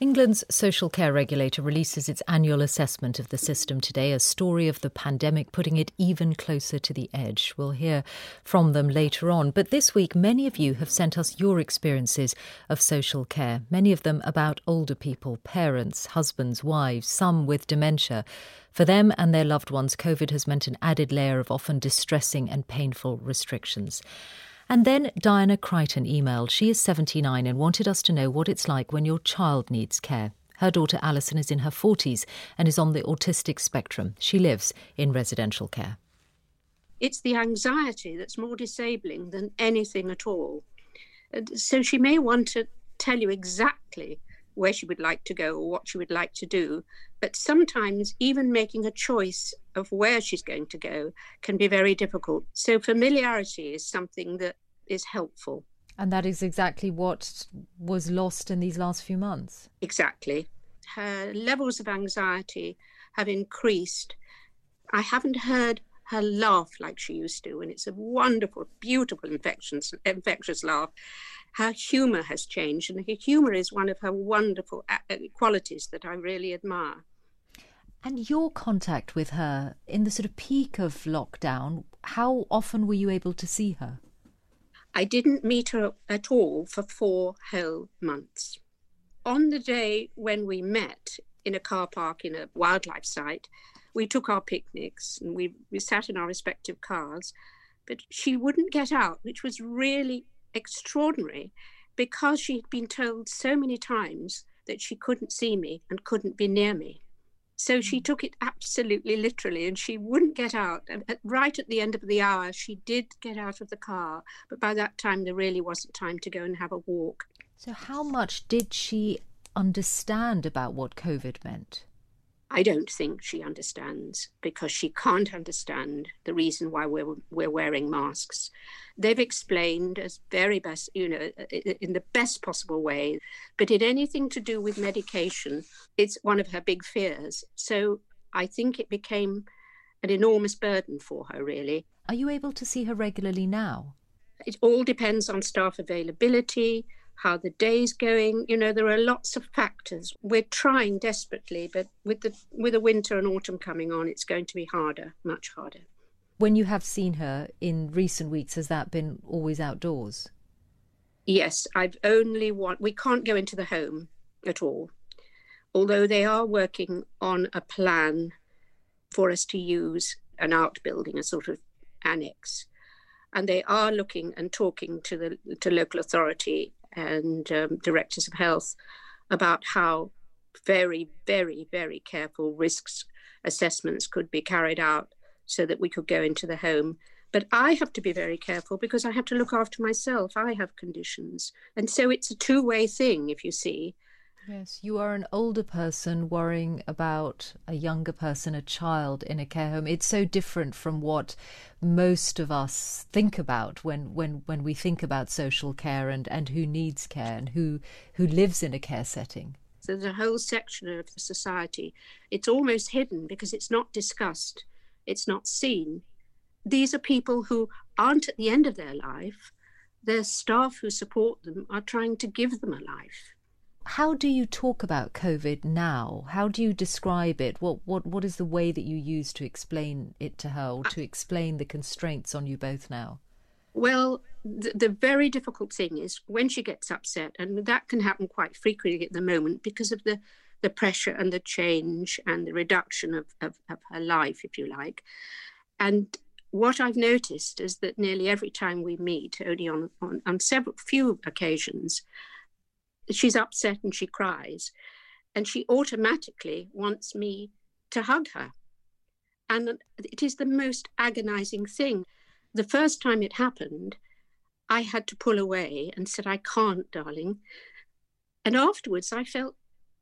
England's social care regulator releases its annual assessment of the system today, a story of the pandemic putting it even closer to the edge. We'll hear from them later on. But this week, many of you have sent us your experiences of social care, many of them about older people, parents, husbands, wives, some with dementia. For them and their loved ones, COVID has meant an added layer of often distressing and painful restrictions. And then Diana Crichton emailed. She is 79 and wanted us to know what it's like when your child needs care. Her daughter Alison is in her 40s and is on the autistic spectrum. She lives in residential care. It's the anxiety that's more disabling than anything at all. So she may want to tell you exactly where she would like to go or what she would like to do, but sometimes even making a choice of where she's going to go can be very difficult. So familiarity is something that is helpful. And that is exactly what was lost in these last few months. Exactly. Her levels of anxiety have increased. I haven't heard her laugh like she used to, and it's a wonderful, beautiful, infectious laugh. Her humour has changed, and her humour is one of her wonderful qualities that I really admire. And your contact with her in the sort of peak of lockdown, how often were you able to see her? I didn't meet her at all for 4 whole months. On the day when we met in a car park in a wildlife site, we took our picnics and we sat in our respective cars, but she wouldn't get out, which was really extraordinary because she had been told so many times that she couldn't see me and couldn't be near me. So she took it absolutely literally and she wouldn't get out. And right at the end of the hour, she did get out of the car. But by that time, there really wasn't time to go and have a walk. So how much did she understand about what COVID meant? I don't think she understands because she can't understand the reason why we're wearing masks. They've explained as very best, in the best possible way, but in anything to do with medication, it's one of her big fears. So I think it became an enormous burden for her, really. Are you able to see her regularly now? It all depends on staff availability, how the day's going. There are lots of factors. We're trying desperately, but with the winter and autumn coming on, it's going to be harder, much harder. When you have seen her in recent weeks, has that been always outdoors? Yes, we can't go into the home at all, although they are working on a plan for us to use an outbuilding, a sort of annex. And they are looking and talking to local authority and directors of health about how very, very, very careful risks assessments could be carried out so that we could go into the home. But I have to be very careful because I have to look after myself. I have conditions. And so it's a two-way thing, if you see. Yes, you are an older person worrying about a younger person, a child in a care home. It's so different from what most of us think about when we think about social care and who needs care and who lives in a care setting. So there's a whole section of the society. It's almost hidden because it's not discussed. It's not seen. These are people who aren't at the end of their life. Their staff who support them are trying to give them a life. How do you talk about COVID now? How do you describe it? What is the way that you use to explain it to her or to explain the constraints on you both now? Well, the very difficult thing is when she gets upset, and that can happen quite frequently at the moment because of the pressure and the change and the reduction of her life, if you like. And what I've noticed is that nearly every time we meet, only on few occasions, she's upset and she cries, and she automatically wants me to hug her. And it is the most agonizing thing. The first time it happened, I had to pull away and said, "I can't, darling." And afterwards, I felt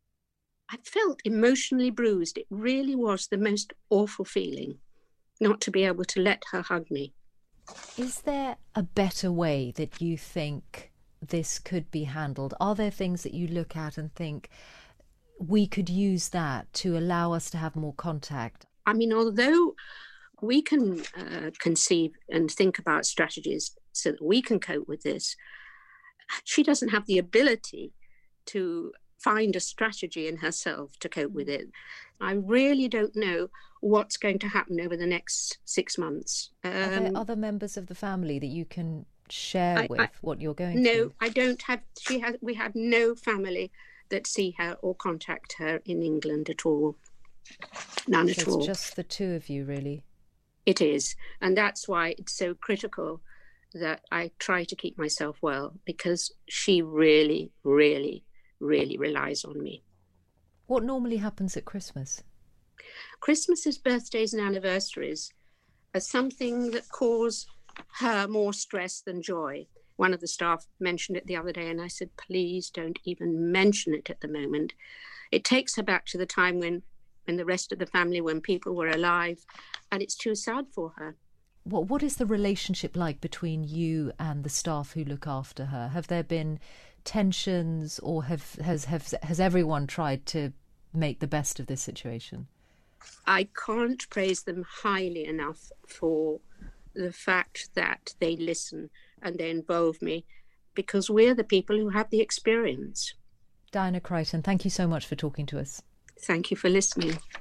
emotionally bruised. It really was the most awful feeling not to be able to let her hug me. Is there a better way that you think this could be handled? Are there things that you look at and think we could use that to allow us to have more contact? I mean, although we can conceive and think about strategies so that we can cope with this, she doesn't have the ability to find a strategy in herself to cope with it. I really don't know what's going to happen over the next 6 months. Are there other members of the family that you can share what you're going through? No, I don't have. We have no family that see her or contact her in England at all. None at all. It's just the two of you, really. It is. And that's why it's so critical that I try to keep myself well, because she really, really, really relies on me. What normally happens at Christmas? Christmases, birthdays and anniversaries are something that cause her more stress than joy. One of the staff mentioned it the other day, and I said, please don't even mention it at the moment. It takes her back to the time when the rest of the family, when people were alive, and it's too sad for her. What is the relationship like between you and the staff who look after her? Have there been tensions, or has everyone tried to make the best of this situation? I can't praise them highly enough for the fact that they listen and they involve me, because we're the people who have the experience. Diana Crichton, thank you so much for talking to us. Thank you for listening.